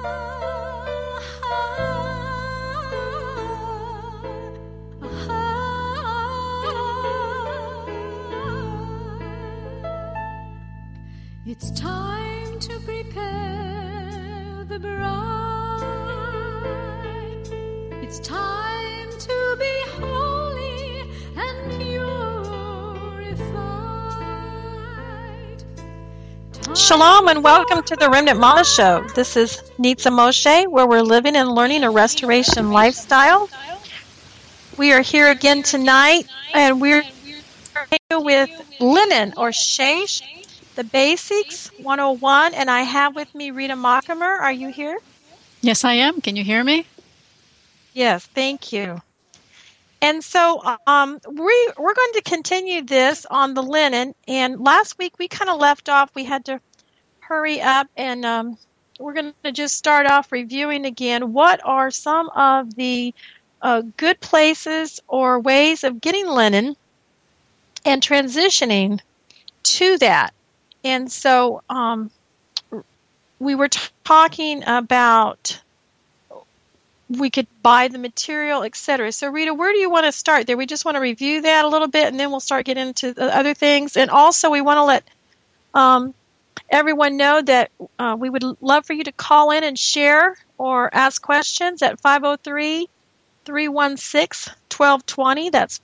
It's time to prepare the bride. It's time to be holy and purified. Shalom and welcome to the Remnant Mama Show. This is Nitza Moshe, where we're living and learning a restoration lifestyle. We are here again tonight, and we're here with linen or sheish, the basics 101, and I have with me Rita Mockamer. Are you here? Yes, I am. Can you hear me? Yes, thank you. And so we're going to continue this on the linen. And last week we kind of left off. We had to hurry up, and we're going to just start off reviewing again. What are some of the good places or ways of getting linen and transitioning to that? And so we were talking about we could buy the material, etc. So, Rita, where do you want to start there? We just want to review that a little bit, and then we'll start getting into the other things. And also, we want to let everyone know that we would love for you to call in and share or ask questions at 503-316-1220. That's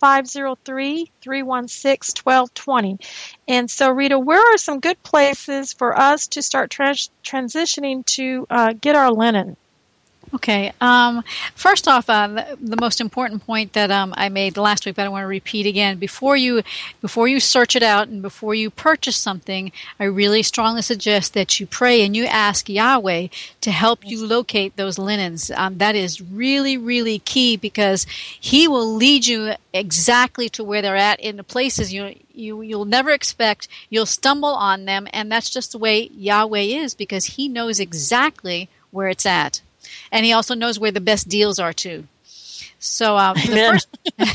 503-316-1220. And so, Rita, where are some good places for us to start transitioning to get our linen? Okay. First off, the most important point that I made last week, but I want to repeat again: before you search it out and before you purchase something, I really strongly suggest that you pray and you ask Yahweh to help you locate those linens. That is really, really key, because He will lead you exactly to where they're at in the places you'll never expect. You'll stumble on them, and that's just the way Yahweh is, because He knows exactly where it's at. And He also knows where the best deals are, too. So the first,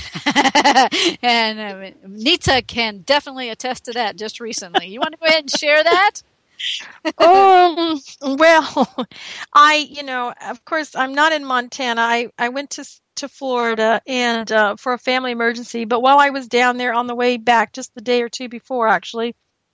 and Nita can definitely attest to that just recently. You want to go ahead and share that? Well, of course, I'm not in Montana. I went to Florida and for a family emergency. But while I was down there on the way back, just the day or two before, actually,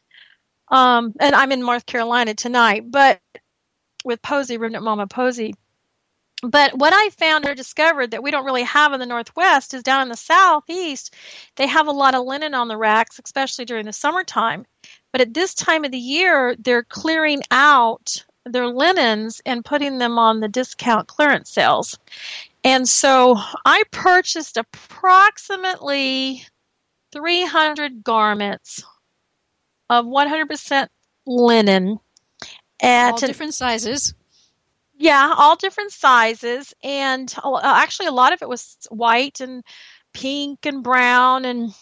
and I'm in North Carolina tonight, but with Posey, Remnant Mama Posey. But what I found or discovered that we don't really have in the Northwest is down in the Southeast, they have a lot of linen on the racks, especially during the summertime. But at this time of the year, they're clearing out their linens and putting them on the discount clearance sales. And so I purchased approximately 300 garments of 100% linen. All different sizes. Yeah, all different sizes, and actually a lot of it was white and pink and brown and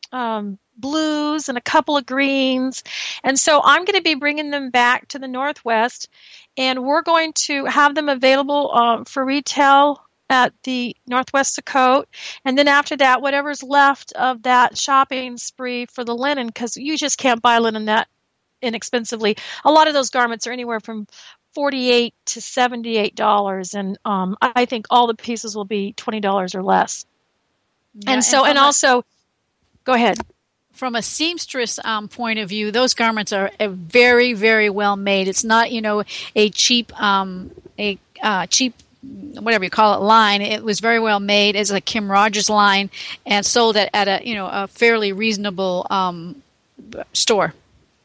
blues and a couple of greens. And so I'm going to be bringing them back to the Northwest, and we're going to have them available for retail at the Northwest Dakota. And then after that, whatever's left of that shopping spree for the linen, because you just can't buy linen that inexpensively. A lot of those garments are anywhere from $48 to $78, and I think all the pieces will be $20 or less. Yeah, and so, and also, go ahead. From a seamstress point of view, those garments are very, very well made. It's not, a cheap, cheap, whatever you call it, line. It was very well made. It's a Kim Rogers line, and sold at a fairly reasonable store.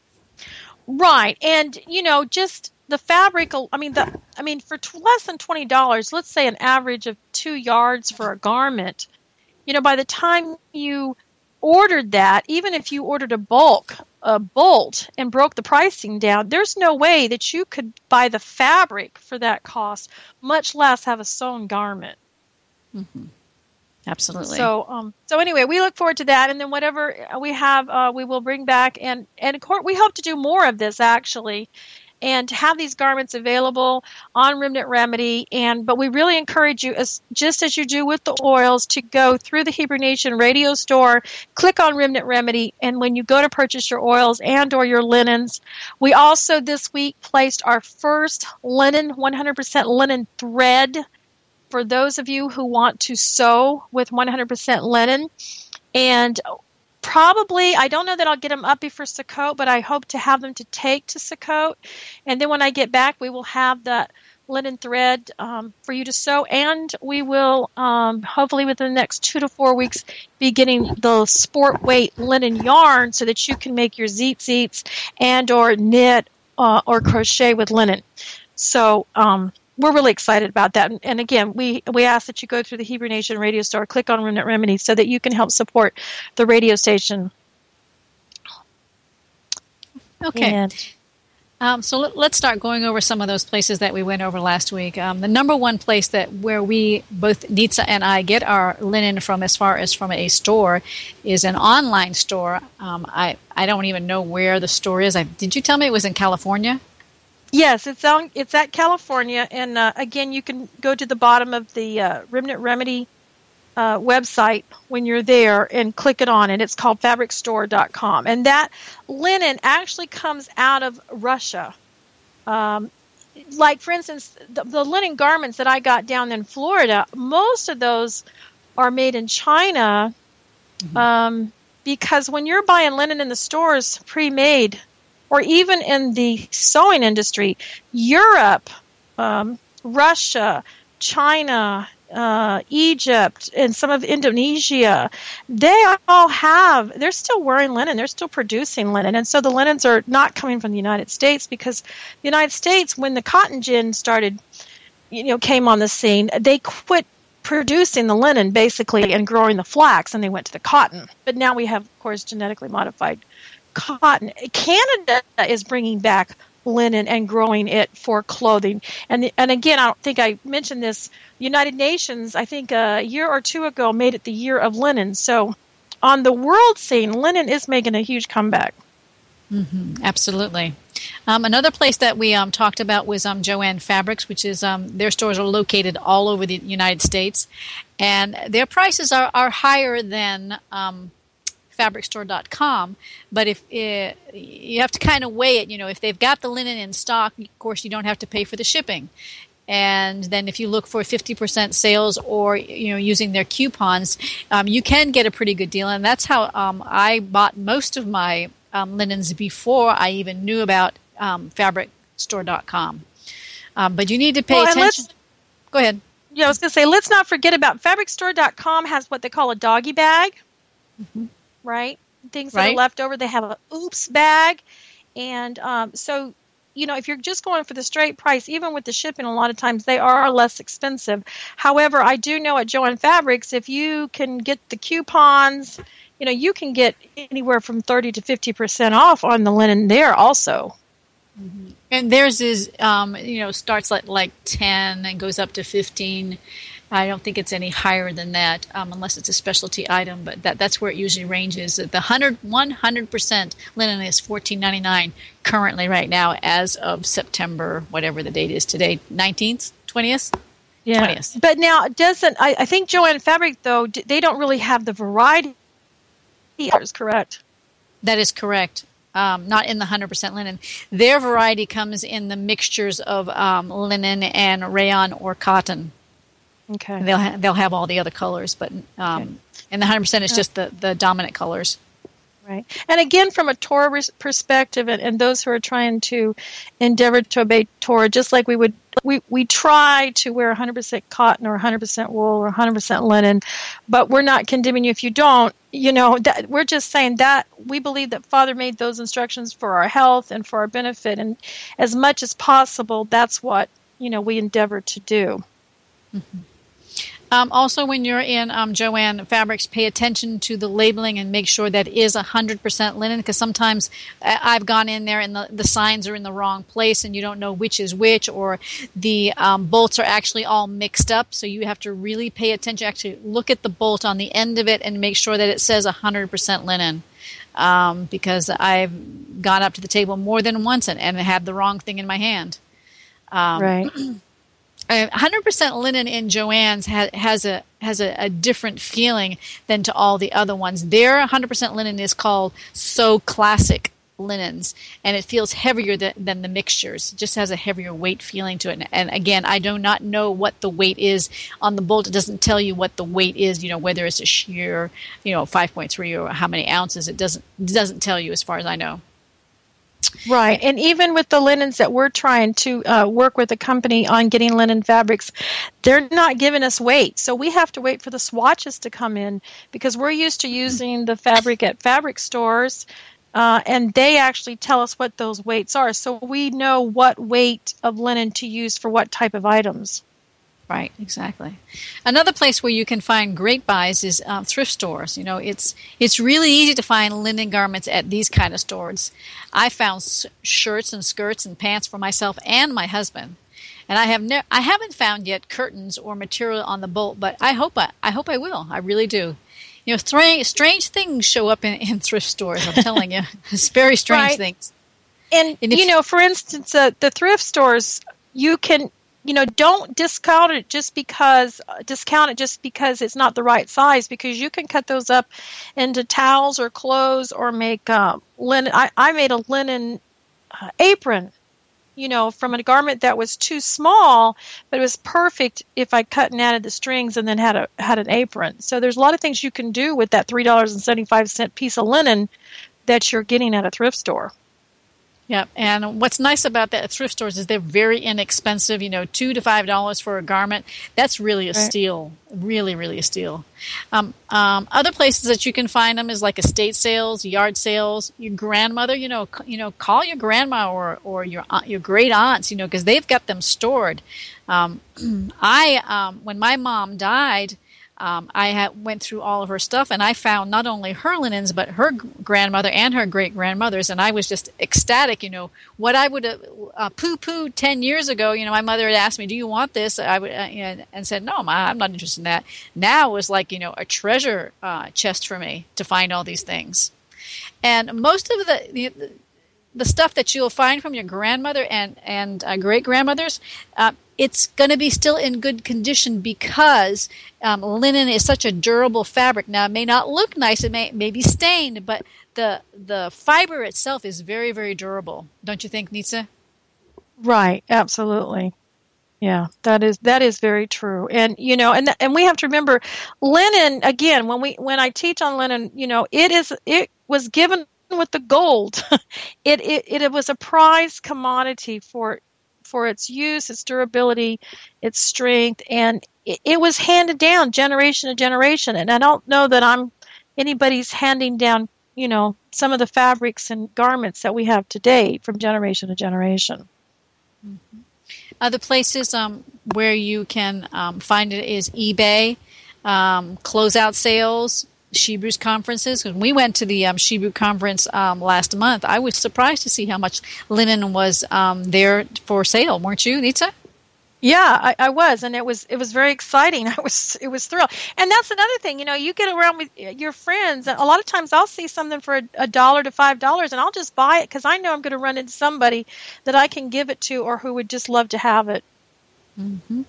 Right, and just the fabric. For less than $20, let's say an average of 2 yards for a garment. By the time you ordered that, even if you ordered a bolt and broke the pricing down, there's no way that you could buy the fabric for that cost, much less have a sewn garment. Mm-hmm. Absolutely. So anyway, we look forward to that, and then whatever we have, we will bring back, and of course, we hope to do more of this actually. and to have these garments available on Remnant Remedy. But we really encourage you, just as you do with the oils, to go through the Hebrew Nation radio store, click on Remnant Remedy, and when you go to purchase your oils and or your linens, we also this week placed our first linen, 100% linen thread for those of you who want to sew with 100% linen. And probably, I don't know that I'll get them up before Sukkot, but I hope to have them to take to Sukkot. And then when I get back, we will have that linen thread for you to sew. And we will, hopefully within the next 2 to 4 weeks, be getting the sport weight linen yarn so that you can make your tzitzits and or knit or crochet with linen. So we're really excited about that. And again, we ask that you go through the Hebrew Nation radio store, click on Remnant Remedy so that you can help support the radio station. Okay. So let's start going over some of those places that we went over last week. The number one place where we, both Nitza and I, get our linen from as far as from a store is an online store. I don't even know where the store is. Did you tell me it was in California? Yes, it's at California, and again, you can go to the bottom of the Remnant Remedy website when you're there and click it on, and it's called fabricstore.com. And that linen actually comes out of Russia. Like, for instance, the linen garments that I got down in Florida, most of those are made in China because when you're buying linen in the stores pre-made, or even in the sewing industry, Europe, Russia, China, Egypt, and some of Indonesia, they're still wearing linen. They're still producing linen. And so the linens are not coming from the United States, because the United States, when the cotton gin came on the scene, they quit producing the linen basically and growing the flax, and they went to the cotton. But now we have, of course, genetically modified cotton. Canada is bringing back linen and growing it for clothing. And again, I don't think I mentioned this, United Nations, I think a year or two ago, made it the year of linen. So on the world scene, linen is making a huge comeback. Mm-hmm, absolutely. Another place that we talked about was Joann Fabrics, which is their stores are located all over the United States, and their prices are higher than fabricstore.com, but if you have to kind of weigh it, if they've got the linen in stock, of course you don't have to pay for the shipping. And then if you look for 50% sales or using their coupons, you can get a pretty good deal. And that's how I bought most of my linens before I even knew about fabricstore.com. But you need to pay attention. Go ahead. Yeah, I was going to say, let's not forget about fabricstore.com has what they call a doggy bag. Mm-hmm. Right? Things that are left over, they have a oops bag. And so, if you're just going for the straight price, even with the shipping, a lot of times they are less expensive. However, I do know at Joann Fabrics, if you can get the coupons, you can get anywhere from 30 to 50% off on the linen there also. Mm-hmm. And theirs is, starts at like 10 and goes up to 15. I don't think it's any higher than that, unless it's a specialty item, but that's where it usually ranges. The 100% linen is $14.99 currently right now as of September, whatever the date is today, 19th, 20th? Yeah. 20th. But now, I think Joann Fabric, though, they don't really have the variety. Is correct? That is correct. Not in the 100% linen. Their variety comes in the mixtures of linen and rayon or cotton. Okay. They'll have all the other colors, but and the 100% is just the dominant colors. Right. And again, from a Torah perspective, and those who are trying to endeavor to obey Torah, just like we try to wear 100% cotton or 100% wool or 100% linen, but we're not condemning you if you don't. That we're just saying that we believe that Father made those instructions for our health and for our benefit, and as much as possible, that's what we endeavor to do. Mm-hmm. Also, when you're in Joann Fabrics, pay attention to the labeling and make sure that is 100% linen, because sometimes I've gone in there and the signs are in the wrong place and you don't know which is which, or the bolts are actually all mixed up. So you have to really pay attention, actually look at the bolt on the end of it and make sure that it says 100% linen. because I've gone up to the table more than once and had the wrong thing in my hand. Right. 100% linen in Joann's has a different feeling than to all the other ones. Their 100% linen is called So Classic linens, and it feels heavier than the mixtures. It just has a heavier weight feeling to it. And again, I do not know what the weight is on the bolt. It doesn't tell you what the weight is, whether it's a sheer, 5.3 or how many ounces. It doesn't tell you as far as I know. Right. And even with the linens that we're trying to work with a company on getting linen fabrics, they're not giving us weight. So we have to wait for the swatches to come in because we're used to using the fabric at fabric stores, and they actually tell us what those weights are. So we know what weight of linen to use for what type of items. Right, exactly. Another place where you can find great buys is thrift stores. It's really easy to find linen garments at these kind of stores. I found shirts and skirts and pants for myself and my husband, and I haven't found yet curtains or material on the bolt, but I hope I will. I really do. Strange things show up in thrift stores. I'm telling you, it's very strange things. And for instance, the thrift stores, you can. Don't discount it just because it's not the right size, because you can cut those up into towels or clothes or make linen. I made a linen apron, from a garment that was too small, but it was perfect if I cut and added the strings and then had an apron. So there's a lot of things you can do with that $3.75 piece of linen that you're getting at a thrift store. Yeah, and what's nice about that at thrift stores is they're very inexpensive, $2 to $5 for a garment. That's really a steal, really, really a steal. Other places that you can find them is like estate sales, yard sales. Your grandmother, call your grandma or your great aunts, because they've got them stored. When my mom died, I went through all of her stuff, and I found not only her linens, but her grandmother and her great-grandmother's, and I was just ecstatic, what I would have poo-pooed 10 years ago. My mother had asked me, do you want this? I would, and said, no, Ma, I'm not interested in that. Now it was like, a treasure chest for me to find all these things. And most of the stuff that you'll find from your grandmother and great-grandmothers, it's going to be still in good condition because linen is such a durable fabric. Now, it may not look nice. It may be stained, but the fiber itself is very, very durable. Don't you think, Nitsa? Right. Absolutely. Yeah, that is very true. And, and we have to remember linen, again, when I teach on linen, it was given with the gold. It was a prized commodity for its use, its durability, its strength, and it was handed down generation to generation. And I don't know that anybody's handing down, some of the fabrics and garments that we have today from generation to generation. Mm-hmm. Other places where you can find it is eBay, closeout sales, Shebrews conferences. When we went to the Shebrew conference last month, I was surprised to see how much linen was there for sale. Weren't you, Nitsa? Yeah, I was, and it was very exciting. It was thrilled. And that's another thing, you get around with your friends, and a lot of times I'll see something for $1 to $5, and I'll just buy it because I know I'm going to run into somebody that I can give it to or who would just love to have it. Mm-hmm.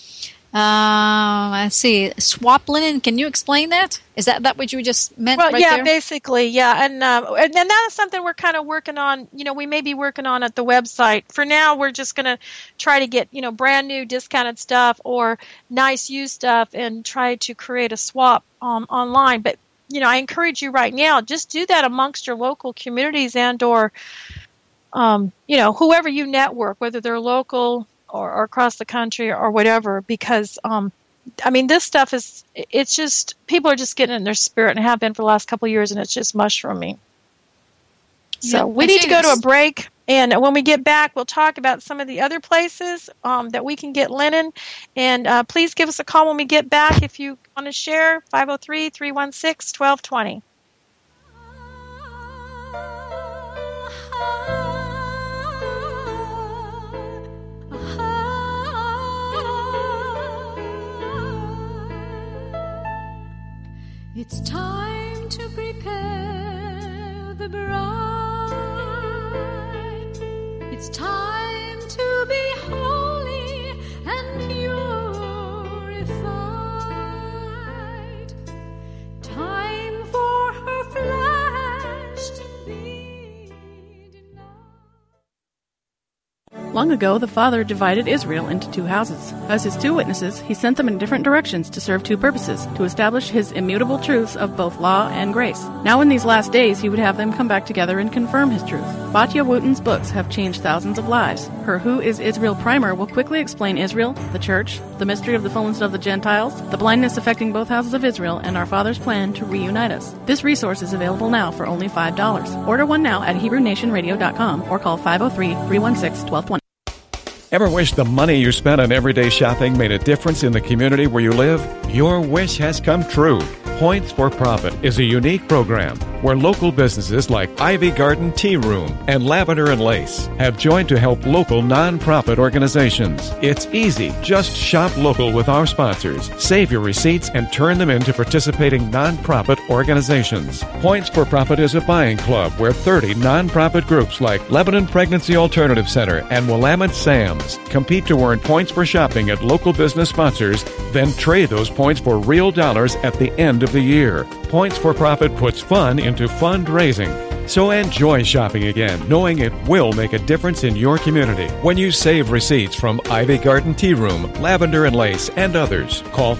Let's see. Swap linen. Can you explain that? Is that what you just meant? Well, right yeah, there? basically, yeah, and that is something we're kind of working on. We may be working on at the website. For now, we're just going to try to get brand new discounted stuff or nice used stuff, and try to create a swap online. But I encourage you right now, just do that amongst your local communities and/or whoever you network, whether they're local or across the country or whatever, because this stuff it's just, people are just getting in their spirit and have been for the last couple of years, and it's just mushrooming. So we need to go to a break, and when we get back, we'll talk about some of the other places that we can get linen. And please give us a call when we get back if you want to share, 503-316-1220. It's time to prepare the bride. It's time to be holy and purified. Time for her flesh to be denied. Long ago, the Father divided Israel into two houses. As his two witnesses, he sent them in different directions to serve two purposes, to establish his immutable truths of both law and grace. Now in these last days, he would have them come back together and confirm his truth. Batya Wooten's books have changed thousands of lives. Her Who is Israel primer will quickly explain Israel, the Church, the mystery of the fullness of the Gentiles, the blindness affecting both houses of Israel, and our Father's plan to reunite us. This resource is available now for only $5. Order one now at HebrewNationRadio.com or call 503-316-1220. Ever wish the money you spent on everyday shopping made a difference in the community where you live? Your wish has come true. Points for Profit is a unique program where local businesses like Ivy Garden Tea Room and Lavender and Lace have joined to help local nonprofit organizations. It's easy. Just shop local with our sponsors, save your receipts, and turn them into participating nonprofit organizations. Points for Profit is a buying club where 30 nonprofit groups like Lebanon Pregnancy Alternative Center and Willamette Sam's compete to earn points for shopping at local business sponsors, then trade those points for real dollars at the end of the year. Points for Profit puts fun into fundraising. So enjoy shopping again, knowing it will make a difference in your community. When you save receipts from Ivy Garden Tea Room, Lavender and Lace, and others, call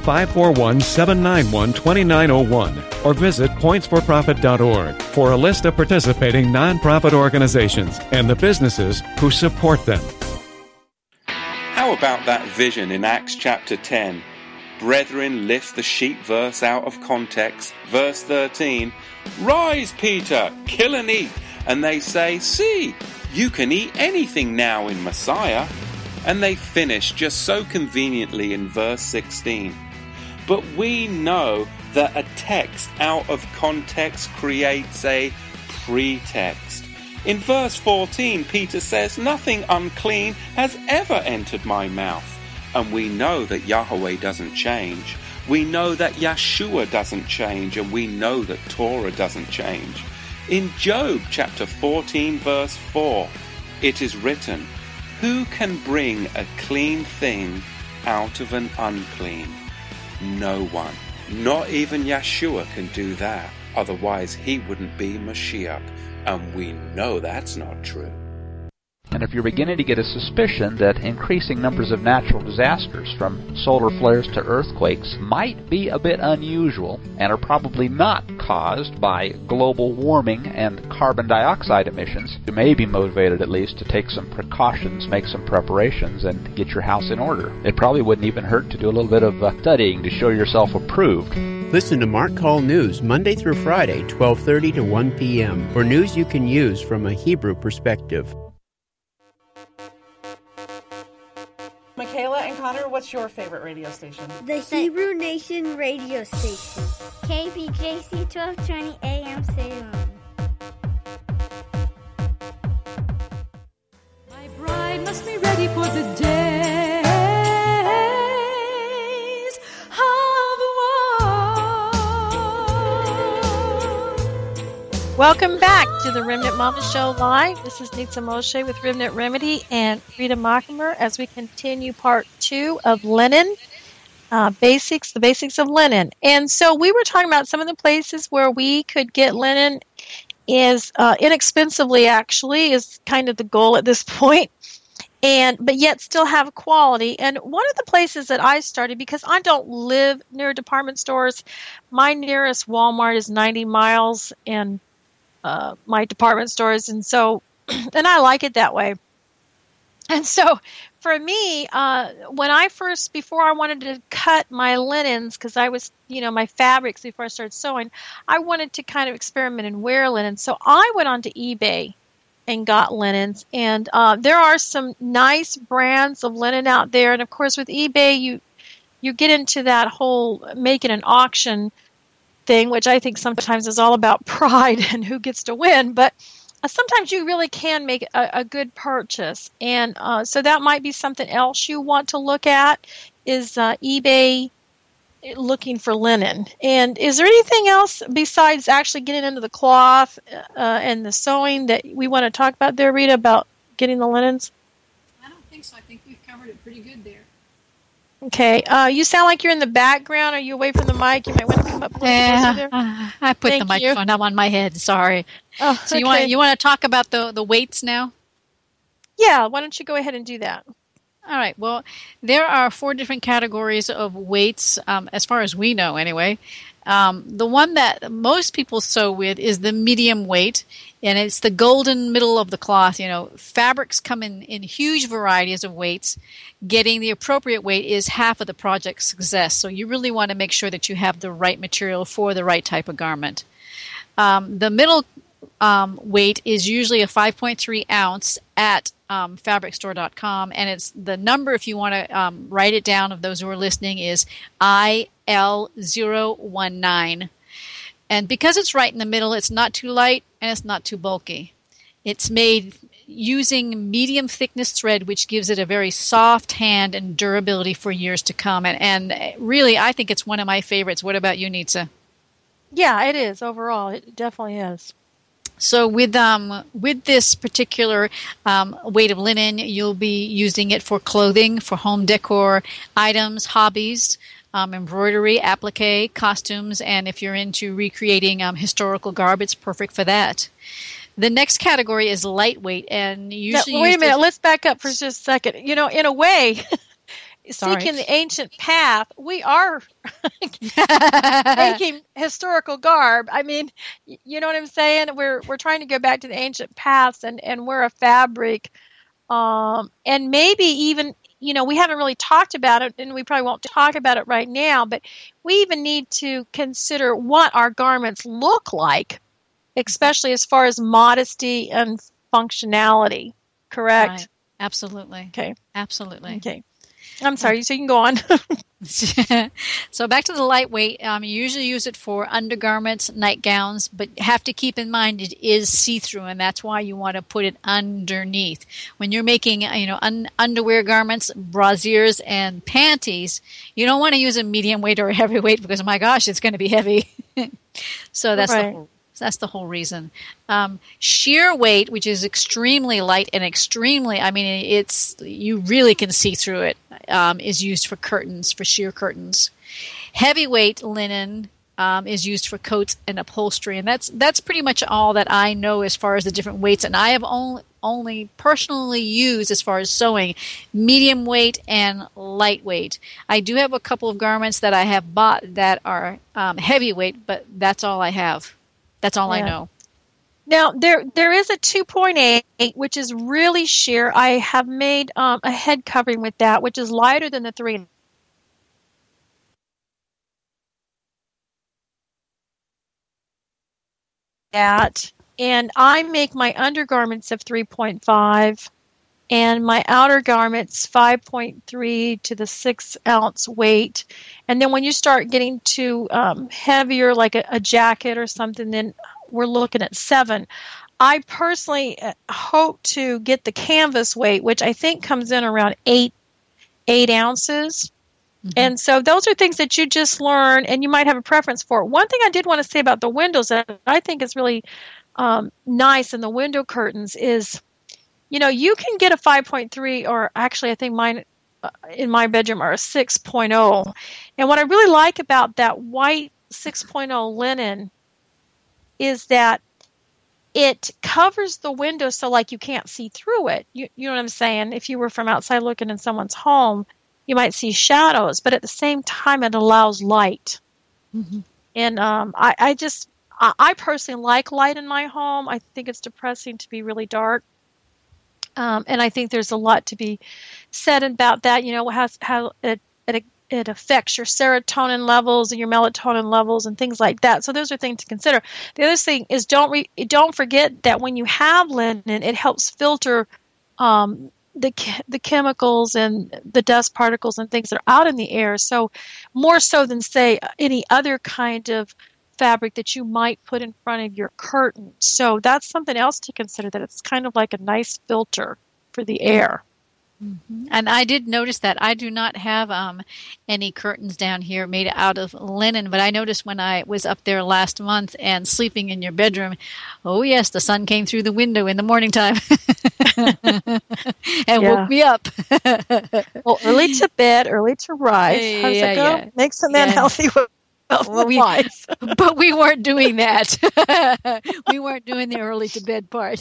541-791-2901 or visit pointsforprofit.org for a list of participating nonprofit organizations and the businesses who support them. How about that vision in Acts chapter 10? Brethren lift the sheep verse out of context. Verse 13, Rise, Peter, kill and eat. And they say, See, you can eat anything now in Messiah. And they finish just so conveniently in verse 16. But we know that a text out of context creates a pretext. In verse 14, Peter says, Nothing unclean has ever entered my mouth. And we know that Yahweh doesn't change. We know that Yeshua doesn't change. And we know that Torah doesn't change. In Job chapter 14 verse 4, it is written, Who can bring a clean thing out of an unclean? No one. Not even Yeshua can do that. Otherwise he wouldn't be Mashiach. And we know that's not true. And if you're beginning to get a suspicion that increasing numbers of natural disasters, from solar flares to earthquakes, might be a bit unusual and are probably not caused by global warming and carbon dioxide emissions, you may be motivated at least to take some precautions, make some preparations, and get your house in order. It probably wouldn't even hurt to do a little bit of studying to show yourself approved. Listen to Mark Call News Monday through Friday, 12:30 to 1 p.m. for news you can use from a Hebrew perspective. Michaela and Connor, what's your favorite radio station? The Hebrew Nation radio station. KPKC 1220 AM Salem. My bride must be ready for the days of war. Welcome back to the Remnant Mama Show Live. This is Nitza Moshe with Remnant Remedy and Rita Mockimer as we continue part 2 of linen, the basics of linen. And so we were talking about some of the places where we could get linen is inexpensively, actually, is kind of the goal at this point, but yet still have quality. And one of the places that I started, because I don't live near department stores, my nearest Walmart is 90 miles, and my department stores, and so, and I like it that way. And so, for me, before I wanted to cut my linens, because I was, my fabrics before I started sewing, I wanted to kind of experiment and wear linen. So I went onto eBay and got linens, and there are some nice brands of linen out there. And of course, with eBay, you get into that whole making an auction thing, which I think sometimes is all about pride and who gets to win, but sometimes you really can make a good purchase. And so that might be something else you want to look at, is eBay looking for linen. And is there anything else besides actually getting into the cloth and the sewing that we want to talk about there, Rita, about getting the linens? I don't think so. I think we've covered it pretty good there. Okay. You sound like you're in the background. Are you away from the mic? You might want to come up a little closer there. I put the microphone up on my head. Sorry. Oh, so you want to talk about the weights now? Yeah. Why don't you go ahead and do that? All right. Well, there are 4 different categories of weights, as far as we know anyway. The one that most people sew with is the medium weight, and it's the golden middle of the cloth. Fabrics come in huge varieties of weights. Getting the appropriate weight is half of the project's success. So you really want to make sure that you have the right material for the right type of garment. The middle weight is usually a 5.3 ounce at fabricstore.com, and it's the number, if you want to write it down, of those who are listening, is IL019. And because it's right in the middle, it's not too light and it's not too bulky. It's made using medium thickness thread, which gives it a very soft hand and durability for years to come. And really, I think it's one of my favorites. What about you, Nitsa? Yeah, it is overall. It definitely is. So with this particular weight of linen, you'll be using it for clothing, for home decor items, hobbies, embroidery, applique, costumes, and if you're into recreating historical garb, it's perfect for that. The next category is lightweight, and usually wait a minute. Let's back up for just a second. In a way, seeking the ancient path, we are making historical garb. I mean, you know what I'm saying? We're trying to go back to the ancient paths, and we're a fabric, and maybe even, we haven't really talked about it, and we probably won't talk about it right now, but we even need to consider what our garments look like, especially as far as modesty and functionality. Correct? Right. Absolutely. Okay. Absolutely. Okay. I'm sorry, so you can go on. So back to the lightweight. You usually use it for undergarments, nightgowns, but have to keep in mind it is see-through, and that's why you want to put it underneath. When you're making, underwear garments, brasiers, and panties, you don't want to use a medium weight or a heavy weight because, my gosh, it's going to be heavy. So that's right. That's the whole reason. Sheer weight, which is extremely light and you really can see through it, is used for curtains, for sheer curtains. Heavyweight linen is used for coats and upholstery, and that's pretty much all that I know as far as the different weights. And I have only personally used, as far as sewing, medium weight and lightweight. I do have a couple of garments that I have bought that are heavyweight, but that's all I have. That's all I know. Now, there is a 2.8, which is really sheer. I have made a head covering with that, which is lighter than the 3. And I make my undergarments of 3.5 and my outer garments 5.3 to the 6 ounce weight. And then when you start getting to heavier, like a jacket or something, then we're looking at 7. I personally hope to get the canvas weight, which I think comes in around 8 ounces. Mm-hmm. And so those are things that you just learn, and you might have a preference for. One thing I did want to say about the windows that I think is really nice in the window curtains is, you can get a 5.3, or actually I think mine in my bedroom are a 6.0. And what I really like about that white 6.0 linen is that it covers the window so like you can't see through it. You know what I'm saying? If you were from outside looking in someone's home, you might see shadows, but at the same time it allows light. Mm-hmm. And I personally like light in my home. I think it's depressing to be really dark. And I think there's a lot to be said about that, how it affects your serotonin levels and your melatonin levels and things like that. So those are things to consider. The other thing is don't forget that when you have linen, it helps filter the chemicals and the dust particles and things that are out in the air. So more so than, say, any other kind of fabric that you might put in front of your curtain. So that's something else to consider, that it's kind of like a nice filter for the air. And I did notice that I do not have any curtains down here made out of linen, but I noticed when I was up there last month and sleeping in your bedroom, oh yes, the sun came through the window in the morning time and woke me up. Well, early to bed, early to rise. How's it go? Yeah. Makes a man healthy. But we weren't doing that. We weren't doing the early to bed part.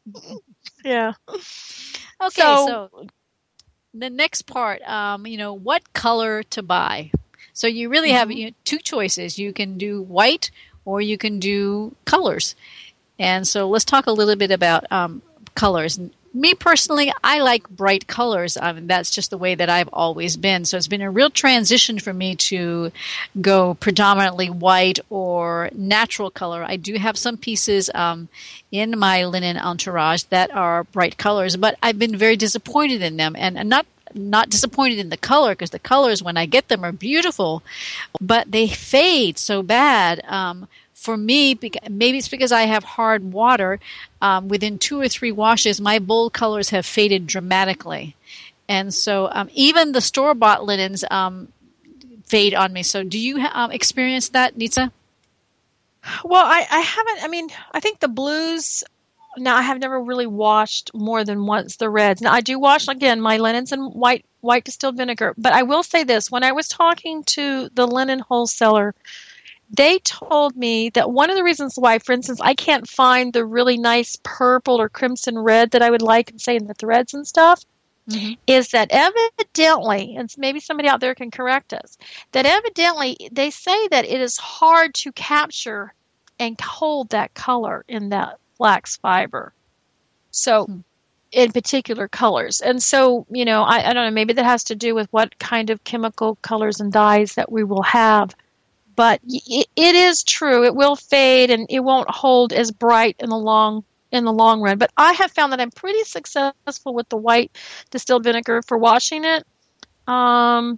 Yeah. Okay, so the next part, what color to buy. So you really have two choices. You can do white or you can do colors. And so let's talk a little bit about colors. Me personally, I like bright colors. That's just the way that I've always been. So it's been a real transition for me to go predominantly white or natural color. I do have some pieces in my linen entourage that are bright colors, but I've been very disappointed in them, and not disappointed in the color, because the colors when I get them are beautiful, but they fade so bad. For me, maybe it's because I have hard water. Within 2 or 3 washes, my bold colors have faded dramatically. And so even the store-bought linens fade on me. So do you experience that, Nitsa? Well, I haven't. I think the blues, now I have never really washed more than once the reds. Now I do wash, again, my linens in white distilled vinegar. But I will say this, when I was talking to the linen wholesaler, they told me that one of the reasons why, for instance, I can't find the really nice purple or crimson red that I would like, and say in the threads and stuff, is that evidently, and maybe somebody out there can correct us, that evidently they say that it is hard to capture and hold that color in that flax fiber. So, in particular colors. And so, I don't know, maybe that has to do with what kind of chemical colors and dyes that we will have. But it is true. It will fade and it won't hold as bright in the long run. But I have found that I'm pretty successful with the white distilled vinegar for washing it. So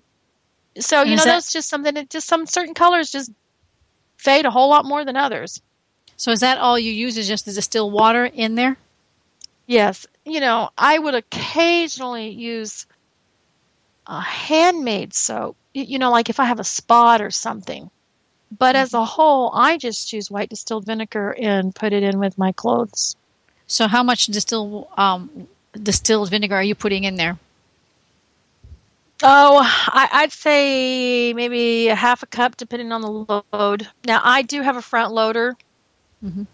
that's just something that just some certain colors just fade a whole lot more than others. So is that all you use, is just the distilled water in there? Yes. I would occasionally use a handmade soap. Like if I have a spot or something. But as a whole, I just use white distilled vinegar and put it in with my clothes. So how much distilled vinegar are you putting in there? Oh, I'd say maybe a half a cup, depending on the load. Now, I do have a front loader, and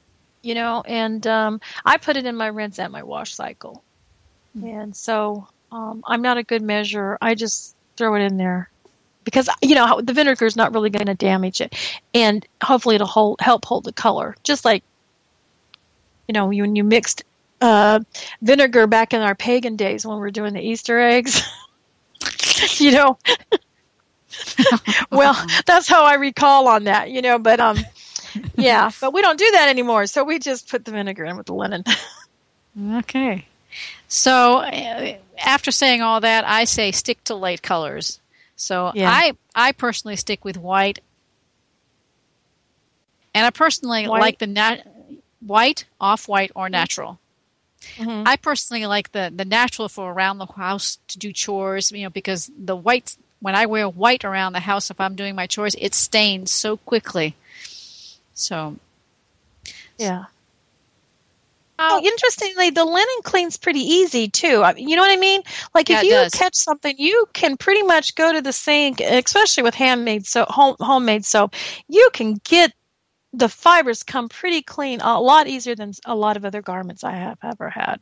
I put it in my rinse and my wash cycle. And so I'm not a good measurer. I just throw it in there. Because, the vinegar is not really going to damage it. And hopefully it'll help hold the color. Just like, when you mixed vinegar back in our pagan days when we were doing the Easter eggs. Well, that's how I recall on that, But, yeah. But we don't do that anymore. So we just put the vinegar in with the linen. Okay. So after saying all that, I say stick to light colors. So I personally stick with white, and I personally like the white, off-white, or natural. I personally like the natural for around the house to do chores, because the white, when I wear white around the house, if I'm doing my chores, it stains so quickly. So, yeah. Oh, interestingly, the linen cleans pretty easy, too. You know what I mean? Like, if you catch something, you can pretty much go to the sink, especially with homemade soap. You can get the fibers come pretty clean, a lot easier than a lot of other garments I have ever had.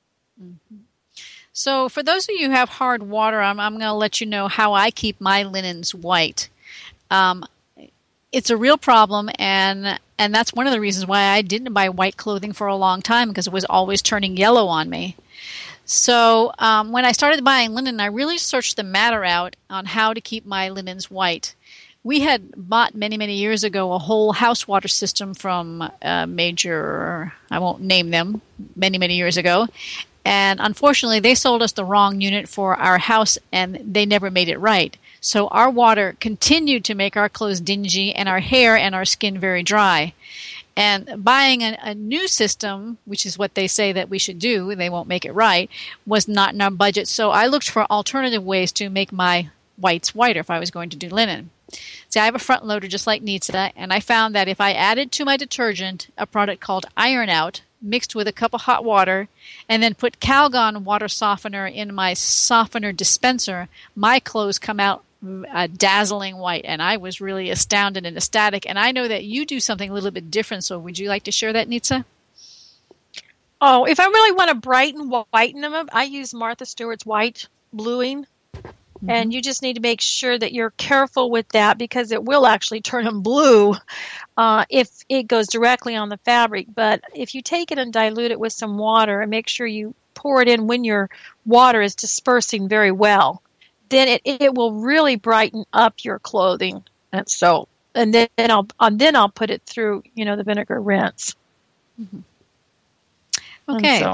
So, for those of you who have hard water, I'm going to let you know how I keep my linens white. It's a real problem, and that's one of the reasons why I didn't buy white clothing for a long time, because it was always turning yellow on me. So when I started buying linen, I really searched the matter out on how to keep my linens white. We had bought many, many years ago a whole house water system from a major, I won't name them, many, many years ago. And unfortunately, they sold us the wrong unit for our house, and they never made it right. So our water continued to make our clothes dingy and our hair and our skin very dry. And buying a new system, which is what they say that we should do, they won't make it right, was not in our budget. So I looked for alternative ways to make my whites whiter if I was going to do linen. See, I have a front loader just like Nitsa, and I found that if I added to my detergent a product called Iron Out, mixed with a cup of hot water, and then put Calgon water softener in my softener dispenser, my clothes come out a dazzling white, and I was really astounded and ecstatic. And I know that you do something a little bit different, so would you like to share that, Nitsa? Oh, if I really want to whiten them up, I use Martha Stewart's white bluing. Mm-hmm. And you just need to make sure that you're careful with that, because it will actually turn them blue if it goes directly on the fabric. But if you take it and dilute it with some water and make sure you pour it in when your water is dispersing very well, then it will really brighten up your clothing. And so, and then I'll put it through, the vinegar rinse. Mm-hmm. Okay.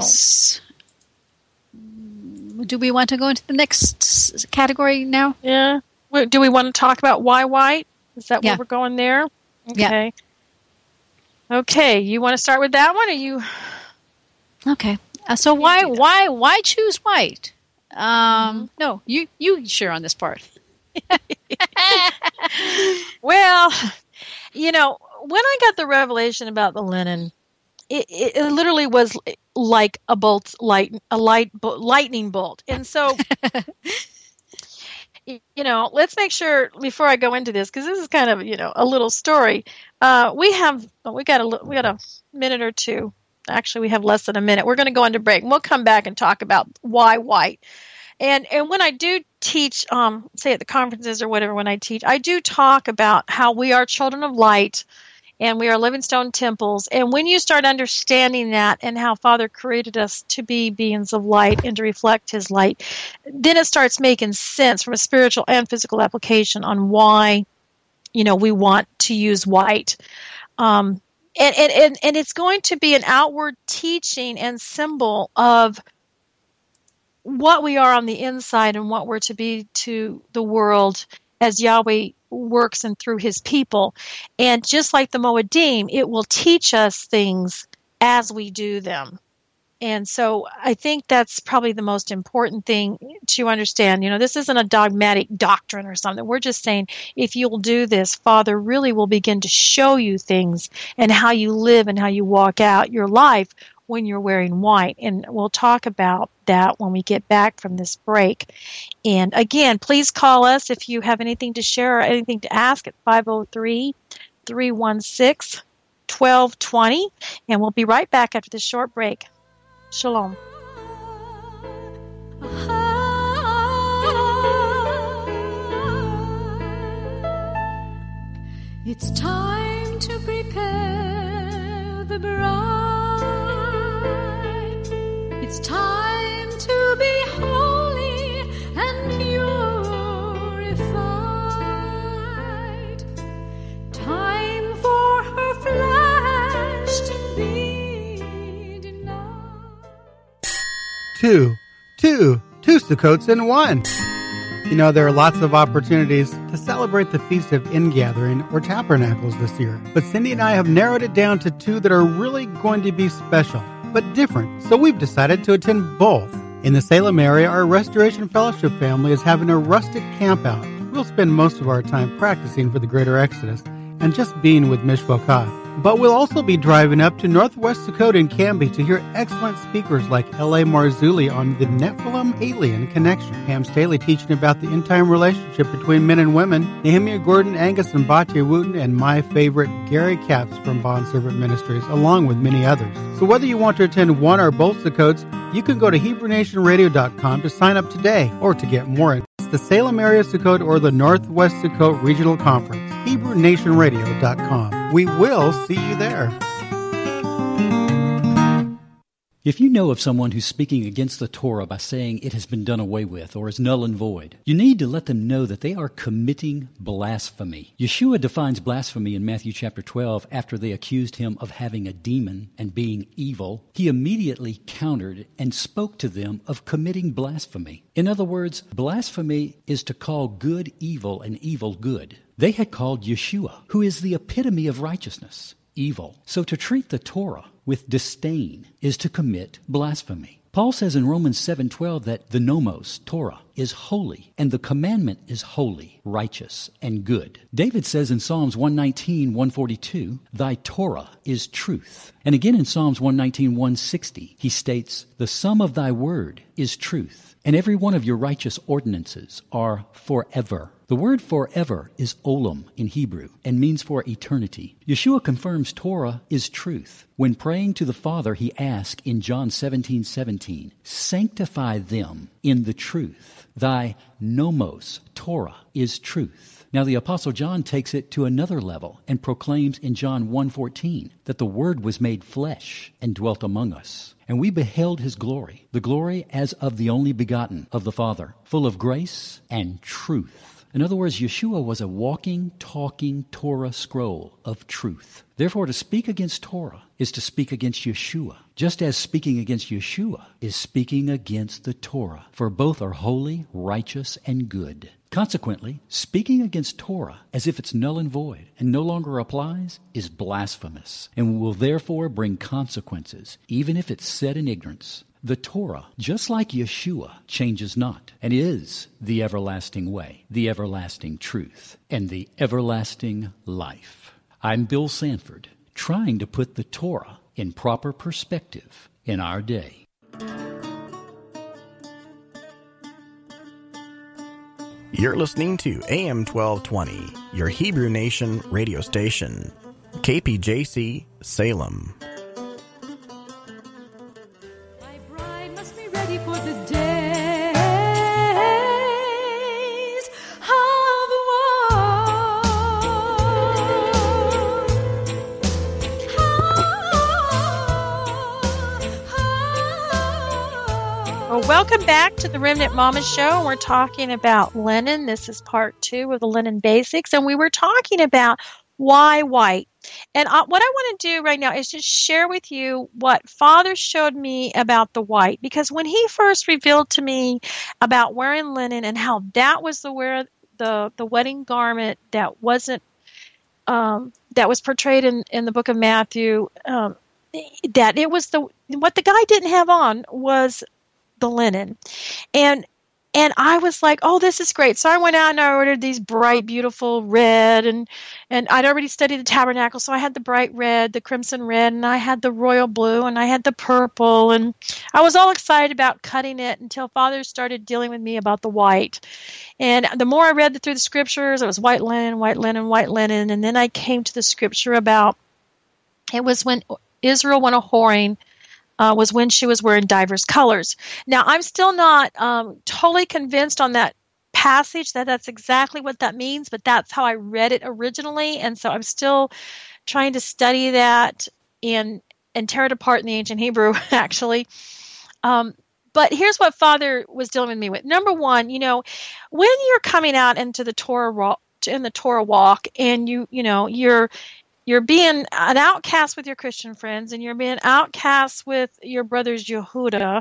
Do we want to go into the next category now? Yeah. Do we want to talk about why white? Is that where we're going there? Okay. Yeah. Okay. You want to start with that one, or you? Okay. So why choose white? No, you share on this part. Well, when I got the revelation about the linen, it literally was like a lightning bolt. And so, let's make sure before I go into this, because this is kind of, a little story. We got a minute or two. Actually, we have less than a minute. We're going to go into break, and we'll come back and talk about why white. And when I do teach, say at the conferences or whatever, when I teach, I do talk about how we are children of light, and we are living stone temples. And when you start understanding that and how Father created us to be beings of light and to reflect His light, then it starts making sense from a spiritual and physical application on why, we want to use white. And it's going to be an outward teaching and symbol of what we are on the inside and what we're to be to the world as Yahweh works and through His people. And just like the Moedim, it will teach us things as we do them. And so I think that's probably the most important thing to understand. This isn't a dogmatic doctrine or something. We're just saying, if you'll do this, Father really will begin to show you things and how you live and how you walk out your life when you're wearing white. And we'll talk about that when we get back from this break. And again, please call us if you have anything to share or anything to ask at 503-316-1220. And we'll be right back after this short break. Shalom. It's time to prepare the bride. It's time to be holy and purified. Time for her flesh to be denied. Two Sukkots in one. There are lots of opportunities to celebrate the Feast of Ingathering or Tabernacles this year. But Cindy and I have narrowed it down to two that are really going to be special, but different. So we've decided to attend both. In the Salem area, our Restoration Fellowship family is having a rustic campout. We'll spend most of our time practicing for the Greater Exodus and just being with Mishpokah. But we'll also be driving up to Northwest Dakota in Canby to hear excellent speakers like L.A. Marzulli on the Nephilim Alien Connection, Pam Staley teaching about the end-time relationship between men and women, Nehemiah Gordon, Angus and Batya Wooten, and my favorite, Gary Capps from Bond Servant Ministries, along with many others. So whether you want to attend one or both Sukkots, you can go to HebrewNationRadio.com to sign up today or to get more. It's the Salem Area Sukkot or the Northwest Sukkot Regional Conference. HebrewNationRadio.com. We will see you there. If you know of someone who's speaking against the Torah by saying it has been done away with or is null and void, you need to let them know that they are committing blasphemy. Yeshua defines blasphemy in Matthew chapter 12 after they accused him of having a demon and being evil. He immediately countered and spoke to them of committing blasphemy. In other words, blasphemy is to call good evil and evil good. They had called Yeshua, who is the epitome of righteousness, evil. So to treat the Torah with disdain is to commit blasphemy. Paul says in Romans 7:12 that the nomos, Torah, is holy, and the commandment is holy, righteous, and good. David says in Psalms 119, 142, thy Torah is truth. And again in Psalms 119, 160, he states, the sum of thy word is truth, and every one of your righteous ordinances are forever. The word forever is olam in Hebrew and means for eternity. Yeshua confirms Torah is truth. When praying to the Father, he asked in John 17:17, sanctify them in the truth. Thy nomos, Torah, is truth. Now the Apostle John takes it to another level and proclaims in John 1:14 that the Word was made flesh and dwelt among us. And we beheld his glory, the glory as of the only begotten of the Father, full of grace and truth. In other words, Yeshua was a walking, talking Torah scroll of truth. Therefore, to speak against Torah is to speak against Yeshua, just as speaking against Yeshua is speaking against the Torah, for both are holy, righteous, and good. Consequently, speaking against Torah as if it's null and void and no longer applies is blasphemous and will therefore bring consequences, even if it's said in ignorance. The Torah, just like Yeshua, changes not and is the everlasting way, the everlasting truth, and the everlasting life. I'm Bill Sanford, trying to put the Torah in proper perspective in our day. You're listening to AM 1220, your Hebrew Nation radio station, KPJC, Salem. Ready for the days of war. Well, welcome back to the Remnant Mama Show. We're talking about linen. This is part 2 of the linen basics, and we were talking about why white. And what I want to do right now is just share with you what Father showed me about the white. Because when he first revealed to me about wearing linen and how that was the wedding garment that wasn't that was portrayed in the book of Matthew, that it was what the guy didn't have on was the linen. And I was like, oh, this is great. So I went out and I ordered these bright, beautiful red. And I'd already studied the tabernacle. So I had the bright red, the crimson red, and I had the royal blue, and I had the purple. And I was all excited about cutting it until Father started dealing with me about the white. And the more I read through the scriptures, it was white linen, white linen, white linen. And then I came to the scripture about, it was when Israel went a-whoring, was when she was wearing diverse colors. Now, I'm still not totally convinced on that passage that that's exactly what that means, but that's how I read it originally, and so I'm still trying to study that and tear it apart in the ancient Hebrew, actually. But here's what Father was dealing with me with. Number one, when you're coming out into the Torah walk, and you're being an outcast with your Christian friends, and you're being outcast with your brothers Yehuda.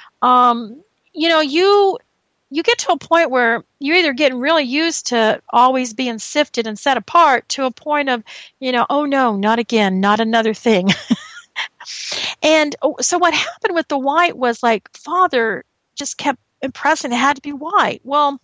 You get to a point where you're either getting really used to always being sifted and set apart to a point of, oh no, not again, not another thing. And so what happened with the white was like Father just kept impressing it had to be white. Well,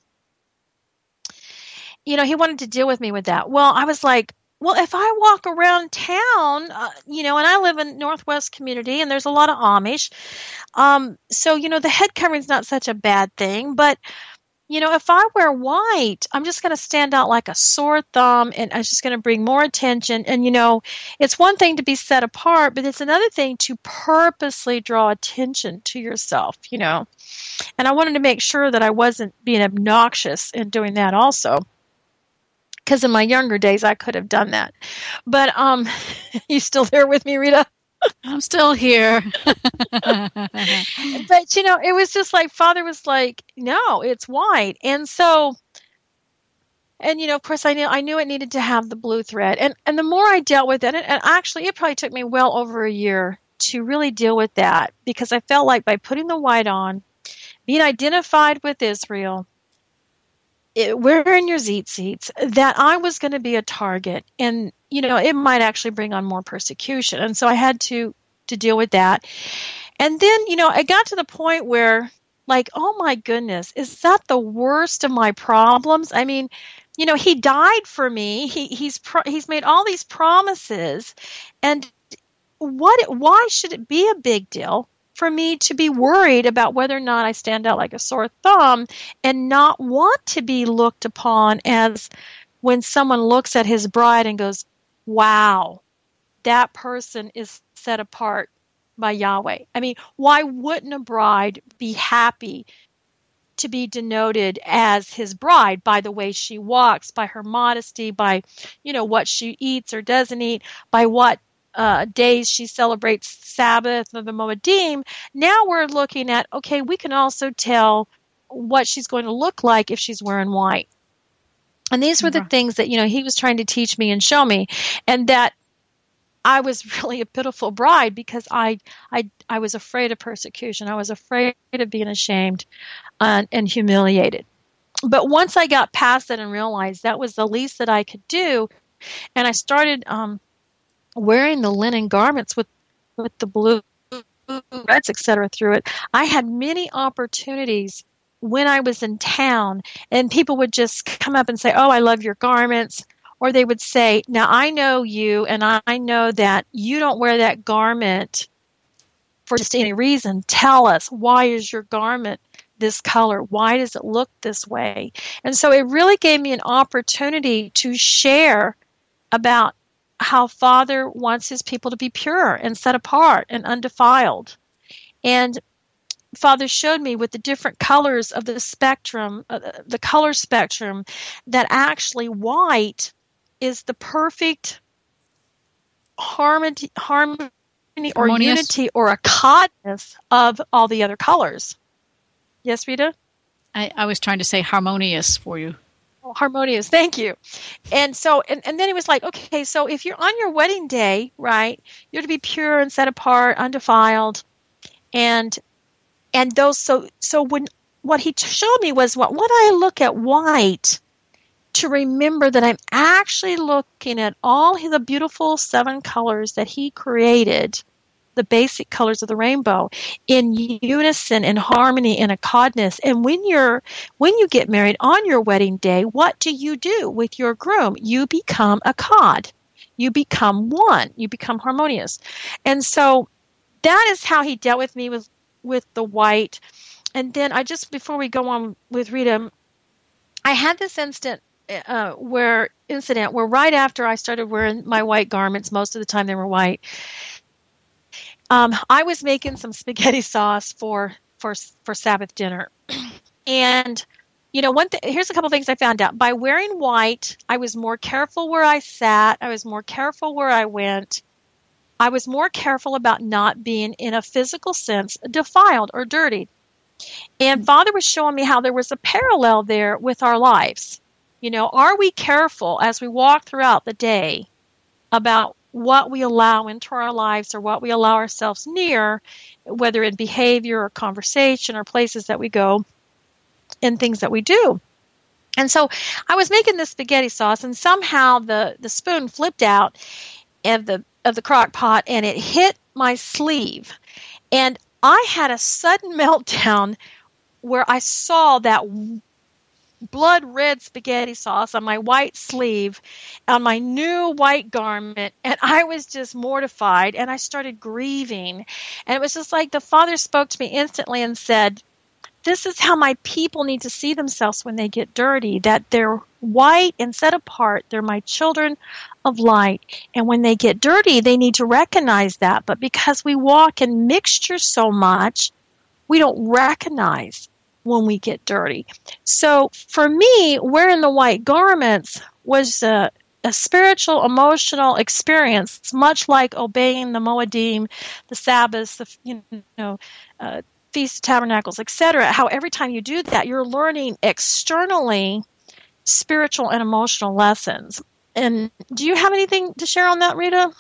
he wanted to deal with me with that. Well, I was like, well, if I walk around town, and I live in Northwest community, and there's a lot of Amish, so, the head covering's not such a bad thing, but, if I wear white, I'm just going to stand out like a sore thumb, and I'm just going to bring more attention, and, it's one thing to be set apart, but it's another thing to purposely draw attention to yourself, and I wanted to make sure that I wasn't being obnoxious in doing that also. Because in my younger days, I could have done that. But you still there with me, Rita? I'm still here. But, it was just like Father was like, no, it's white. And so, of course, I knew it needed to have the blue thread. And the more I dealt with it, and actually it probably took me well over a year to really deal with that. Because I felt like by putting the white on, being identified with Israel, wearing your tzitzits, that I was going to be a target. And it might actually bring on more persecution. And so I had to deal with that. And then, I got to the point where, like, oh my goodness, is that the worst of my problems? I mean, he died for me. He's made all these promises, and why should it be a big deal for me to be worried about whether or not I stand out like a sore thumb and not want to be looked upon as when someone looks at his bride and goes, wow, that person is set apart by Yahweh. I mean, why wouldn't a bride be happy to be denoted as his bride by the way she walks, by her modesty, by, what she eats or doesn't eat, by what days she celebrates Sabbath or the Moedim? Now we're looking at, okay, we can also tell what she's going to look like if she's wearing white. And these were the things that, he was trying to teach me and show me, and that I was really a pitiful bride because I was afraid of persecution. I was afraid of being ashamed and humiliated. But once I got past that and realized that was the least that I could do, and I started wearing the linen garments with the blue, reds, etc. through it, I had many opportunities when I was in town, and people would just come up and say, oh, I love your garments. Or they would say, now I know you, and I know that you don't wear that garment for just any reason. Tell us, why is your garment this color? Why does it look this way? And so it really gave me an opportunity to share about how Father wants his people to be pure and set apart and undefiled. And Father showed me with the different colors of the spectrum, the color spectrum, that actually white is the perfect harmony or unity or a codness of all the other colors. Yes, Rita? I was trying to say harmonious for you. Oh, harmonious, thank you. And so, and then it was like, okay, so if you're on your wedding day, right, you're to be pure and set apart, undefiled, and those. So when what he showed me was when I look at white, to remember that I'm actually looking at all the beautiful 7 colors that he created, the basic colors of the rainbow, in unison, in harmony, in a codness. And when you get married on your wedding day, what do you do with your groom? You become a cod. You become one. You become harmonious. And so that is how he dealt with me with the white. And then before we go on with Rita, I had this incident where right after I started wearing my white garments, most of the time they were white, I was making some spaghetti sauce for Sabbath dinner. And, here's a couple things I found out. By wearing white, I was more careful where I sat. I was more careful where I went. I was more careful about not being, in a physical sense, defiled or dirty. And Father was showing me how there was a parallel there with our lives. Are we careful as we walk throughout the day about what we allow into our lives or what we allow ourselves near, whether in behavior or conversation or places that we go and things that we do? And so I was making this spaghetti sauce, and somehow the spoon flipped out of the crock pot, and it hit my sleeve. And I had a sudden meltdown where I saw that blood red spaghetti sauce on my white sleeve, on my new white garment, and I was just mortified, and I started grieving. And it was just like the Father spoke to me instantly and said, this is how my people need to see themselves when they get dirty, that they're white and set apart. They're my children of light. And when they get dirty, they need to recognize that. But because we walk in mixture so much, we don't recognize when we get dirty. So for me, wearing the white garments was a spiritual, emotional experience, much like obeying the Moedim, the Sabbaths, the Feast of Tabernacles, etc. How every time you do that, you're learning externally spiritual and emotional lessons. And do you have anything to share on that, Rita?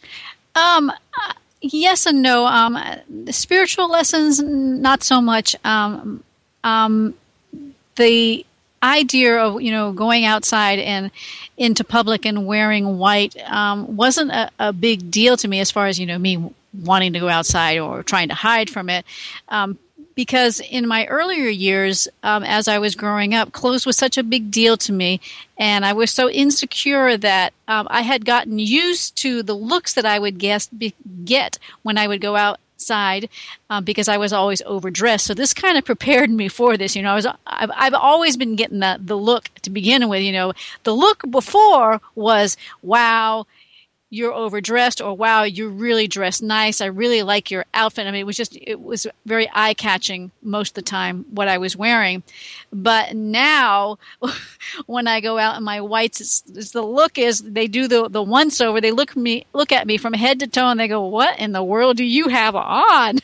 Yes and no. The spiritual lessons, not so much. The idea of going outside and into public and wearing white wasn't a big deal to me as far as me wanting to go outside or trying to hide from it. Because in my earlier years, as I was growing up, clothes was such a big deal to me, and I was so insecure that I had gotten used to the looks that I would get when I would go outside because I was always overdressed. So this kind of prepared me for this. I've always been getting the look to begin with. The look before was, wow, you're overdressed, or wow, you're really dressed nice. I really like your outfit. I mean, it was very eye-catching most of the time what I was wearing. But now when I go out in my whites, the look is they do the once over. They look at me from head to toe and they go, "What in the world do you have on?"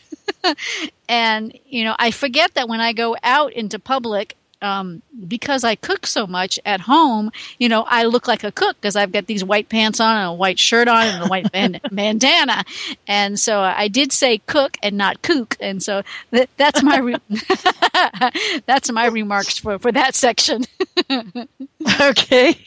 And I forget that when I go out into public, because I cook so much at home, I look like a cook because I've got these white pants on and a white shirt on and a white bandana. And so I did say cook and not kook. And so that's my that's my remarks for that section. Okay.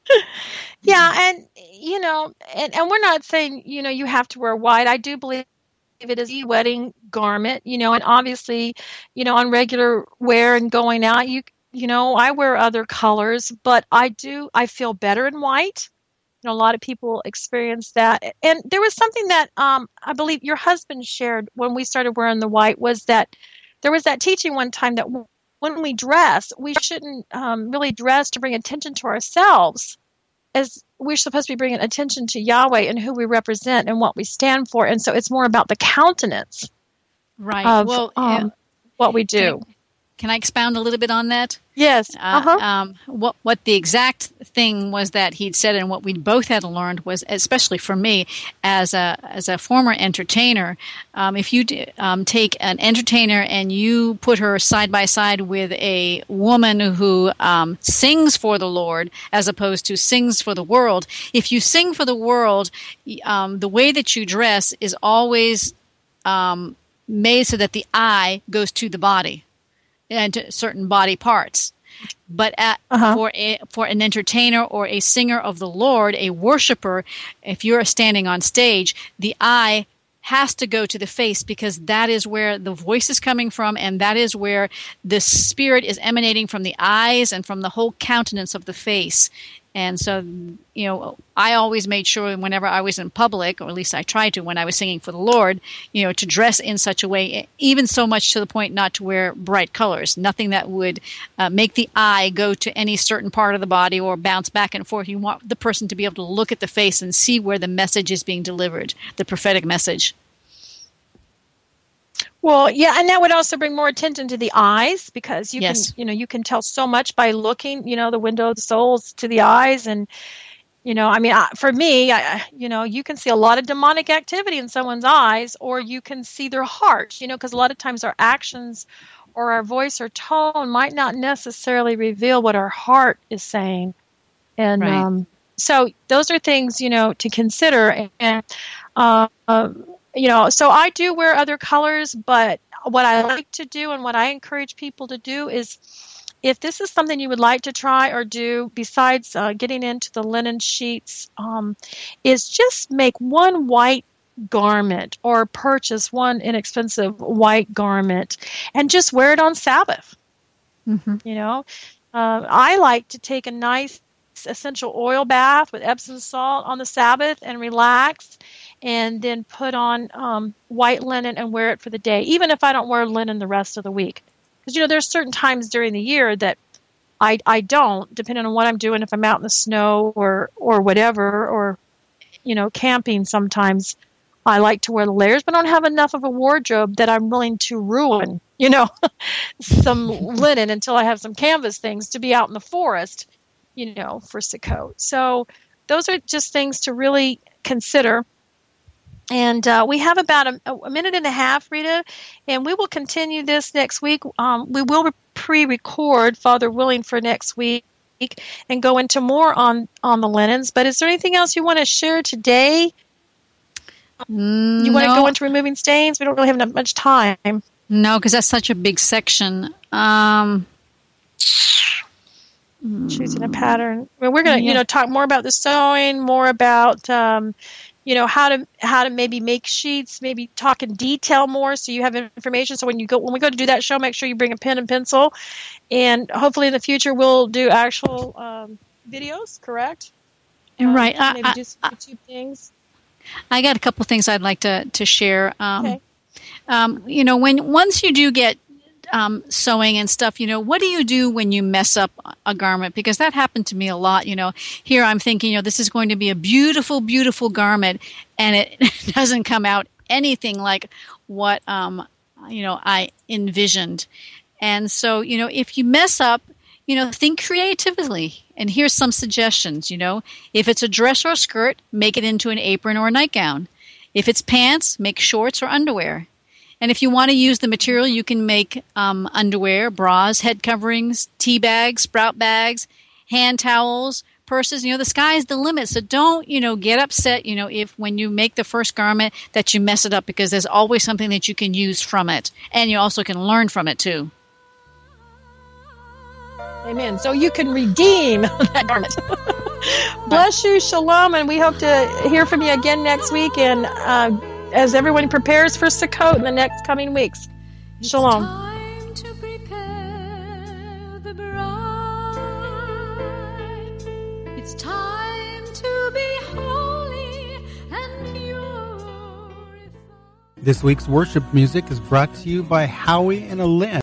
Yeah, and and we're not saying you have to wear white. I do believe it is a wedding garment, and obviously, on regular wear and going out, I wear other colors, but I feel better in white. A lot of people experience that. And there was something that I believe your husband shared when we started wearing the white, was that there was that teaching one time that when we dress, we shouldn't really dress to bring attention to ourselves, as we're supposed to be bringing attention to Yahweh and who we represent and what we stand for. And so it's more about the countenance of what we do. Can I expound a little bit on that? Yes. What the exact thing was that he'd said, and what we both had learned was, especially for me as a former entertainer, if you take an entertainer and you put her side by side with a woman who sings for the Lord as opposed to sings for the world, if you sing for the world, the way that you dress is always made so that the eye goes to the body and to certain body parts. But for an entertainer or a singer of the Lord, a worshiper, if you're standing on stage, the eye has to go to the face, because that is where the voice is coming from, and that is where the spirit is emanating from the eyes and from the whole countenance of the face. And so, I always made sure whenever I was in public, or at least I tried to when I was singing for the Lord, to dress in such a way, even so much to the point not to wear bright colors, nothing that would make the eye go to any certain part of the body or bounce back and forth. You want the person to be able to look at the face and see where the message is being delivered, the prophetic message. Well, yeah, and that would also bring more attention to the eyes, because you can tell so much by looking, the window of the souls to the eyes. And, for me, you can see a lot of demonic activity in someone's eyes, or you can see their heart, because a lot of times our actions or our voice or tone might not necessarily reveal what our heart is saying. And right. So those are things, to consider. And, so I do wear other colors, but what I like to do and what I encourage people to do is, if this is something you would like to try or do, besides getting into the linen sheets, is just make one white garment or purchase one inexpensive white garment and just wear it on Sabbath. Mm-hmm. I like to take a nice essential oil bath with Epsom salt on the Sabbath and relax, and then put on white linen and wear it for the day, even if I don't wear linen the rest of the week. Because, there's certain times during the year that I don't, depending on what I'm doing, if I'm out in the snow or whatever, or, camping sometimes. I like to wear the layers, but I don't have enough of a wardrobe that I'm willing to ruin, some linen until I have some canvas things to be out in the forest, for Sukkot. So those are just things to really consider. And we have about a minute and a half, Rita, and we will continue this next week. We will pre-record, Father willing, for next week and go into more on the linens. But is there anything else you want to share today? You want to go into removing stains? We don't really have much time. No, because that's such a big section. choosing a pattern. Well, we're going to, talk more about the sewing, more about, how to maybe make sheets, maybe talk in detail more so you have information. So when we go to do that show, make sure you bring a pen and pencil. And hopefully in the future we'll do actual videos, correct? Right. Maybe do some YouTube things. I got a couple things I'd like to share. Okay. Once you do get sewing and stuff, what do you do when you mess up a garment? Because that happened to me a lot. Here I'm thinking, this is going to be a beautiful, beautiful garment, and it doesn't come out anything like what I envisioned. And so, if you mess up, think creatively. And here's some suggestions. If it's a dress or a skirt, make it into an apron or a nightgown. If it's pants, make shorts or underwear. And if you want to use the material, you can make underwear, bras, head coverings, tea bags, sprout bags, hand towels, purses. The sky's the limit. So don't, get upset, if when you make the first garment that you mess it up, because there's always something that you can use from it. And you also can learn from it, too. Amen. So you can redeem that garment. Bless you, shalom, and we hope to hear from you again next week. And as everyone prepares for Sukkot in the next coming weeks, shalom. It's time to prepare the bride. It's time to be holy and pure. This week's worship music is brought to you by Howie and Alin.